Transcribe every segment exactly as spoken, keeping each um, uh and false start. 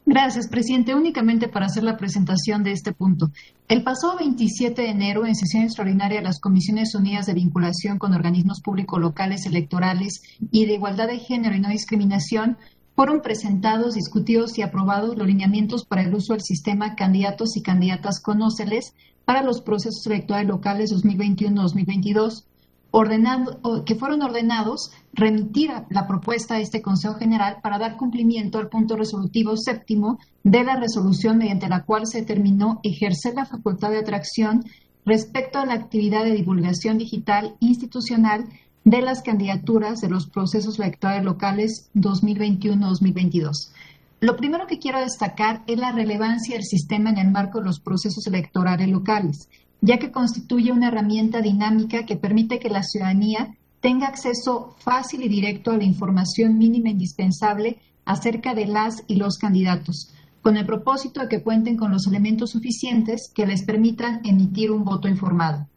Gracias, presidente. Únicamente para hacer la presentación de este punto. El pasado veintisiete de enero, en sesión extraordinaria de las Comisiones Unidas de Vinculación con Organismos Públicos Locales Electorales y de Igualdad de Género y No Discriminación, fueron presentados, discutidos y aprobados los lineamientos para el uso del sistema Candidatos y Candidatas Conóceles para los procesos electorales locales dos mil veintiuno dos mil veintidós. Ordenado, que fueron ordenados remitir a la propuesta a este Consejo General para dar cumplimiento al punto resolutivo séptimo de la resolución mediante la cual se determinó ejercer la facultad de atracción respecto a la actividad de divulgación digital institucional de las candidaturas de los procesos electorales locales dos mil veintiuno dos mil veintidós. Lo primero que quiero destacar es la relevancia del sistema en el marco de los procesos electorales locales, ya que constituye una herramienta dinámica que permite que la ciudadanía tenga acceso fácil y directo a la información mínima indispensable acerca de las y los candidatos, con el propósito de que cuenten con los elementos suficientes que les permitan emitir un voto informado.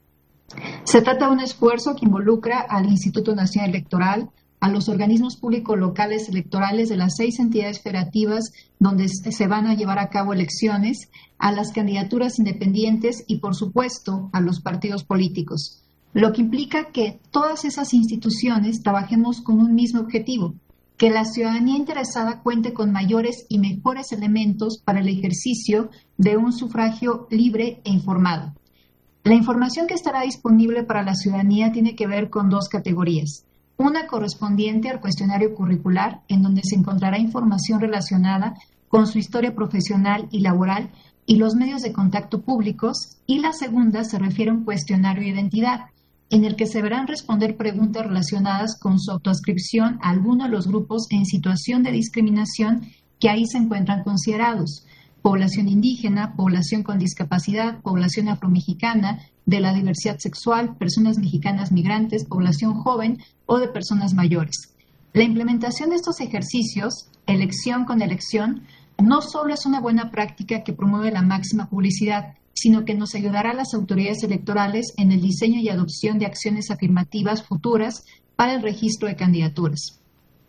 Se trata de un esfuerzo que involucra al Instituto Nacional Electoral, a los organismos públicos locales electorales de las seis entidades federativas donde se van a llevar a cabo elecciones, a las candidaturas independientes y, por supuesto, a los partidos políticos, lo que implica que todas esas instituciones trabajemos con un mismo objetivo, que la ciudadanía interesada cuente con mayores y mejores elementos para el ejercicio de un sufragio libre e informado. La información que estará disponible para la ciudadanía tiene que ver con dos categorías. Una correspondiente al cuestionario curricular, en donde se encontrará información relacionada con su historia profesional y laboral y los medios de contacto públicos, y la segunda se refiere a un cuestionario de identidad, en el que se deberán responder preguntas relacionadas con su autoadscripción a alguno de los grupos en situación de discriminación que ahí se encuentran considerados: población indígena, población con discapacidad, población afromexicana, de la diversidad sexual, personas mexicanas migrantes, población joven o de personas mayores. La implementación de estos ejercicios, elección con elección, no solo es una buena práctica que promueve la máxima publicidad, sino que nos ayudará a las autoridades electorales en el diseño y adopción de acciones afirmativas futuras para el registro de candidaturas.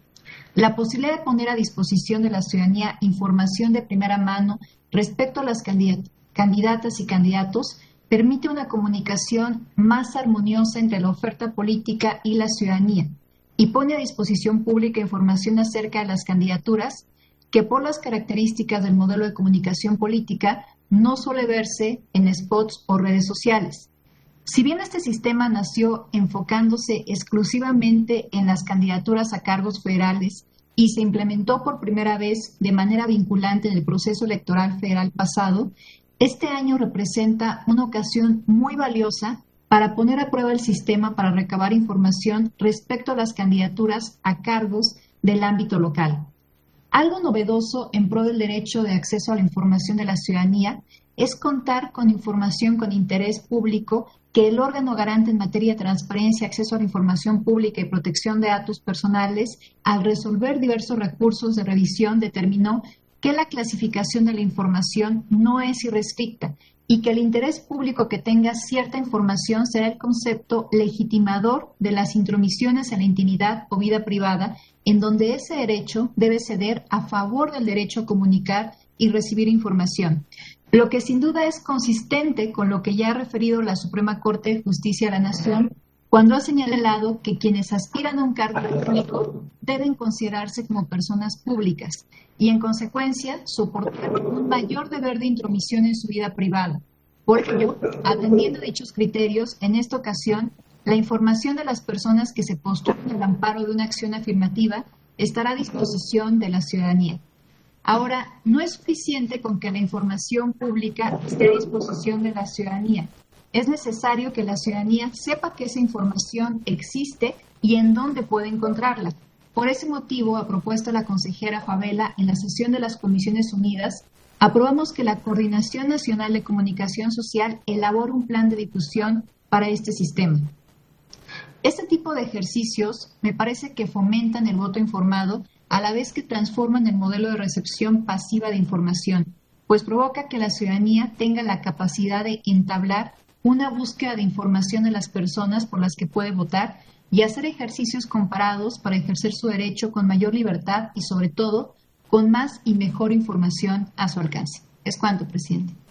La posibilidad de poner a disposición de la ciudadanía información de primera mano respecto a las candidatas y candidatos permite una comunicación más armoniosa entre la oferta política y la ciudadanía y pone a disposición pública información acerca de las candidaturas que, por las características del modelo de comunicación política, no suele verse en spots o redes sociales. Si bien este sistema nació enfocándose exclusivamente en las candidaturas a cargos federales y se implementó por primera vez de manera vinculante en el proceso electoral federal pasado, este año representa una ocasión muy valiosa para poner a prueba el sistema para recabar información respecto a las candidaturas a cargos del ámbito local. Algo novedoso en pro del derecho de acceso a la información de la ciudadanía es contar con información con interés público que el órgano garante en materia de transparencia, acceso a la información pública y protección de datos personales, al resolver diversos recursos de revisión, determinó que la clasificación de la información no es irrestricta y que el interés público que tenga cierta información será el concepto legitimador de las intromisiones en la intimidad o vida privada, en donde ese derecho debe ceder a favor del derecho a comunicar y recibir información, lo que sin duda es consistente con lo que ya ha referido la Suprema Corte de Justicia de la Nación cuando ha señalado que quienes aspiran a un cargo público deben considerarse como personas públicas y, en consecuencia, soportar un mayor deber de intromisión en su vida privada. Por ello, atendiendo a dichos criterios, en esta ocasión, la información de las personas que se postulan al amparo de una acción afirmativa estará a disposición de la ciudadanía. Ahora, no es suficiente con que la información pública esté a disposición de la ciudadanía. Es necesario que la ciudadanía sepa que esa información existe y en dónde puede encontrarla. Por ese motivo, a propuesta de la consejera Favela, en la sesión de las Comisiones Unidas, aprobamos que la Coordinación Nacional de Comunicación Social elabore un plan de difusión para este sistema. Este tipo de ejercicios me parece que fomentan el voto informado a la vez que transforman el modelo de recepción pasiva de información, pues provoca que la ciudadanía tenga la capacidad de entablar una búsqueda de información de las personas por las que puede votar y hacer ejercicios comparados para ejercer su derecho con mayor libertad y, sobre todo, con más y mejor información a su alcance. Es cuanto, presidente.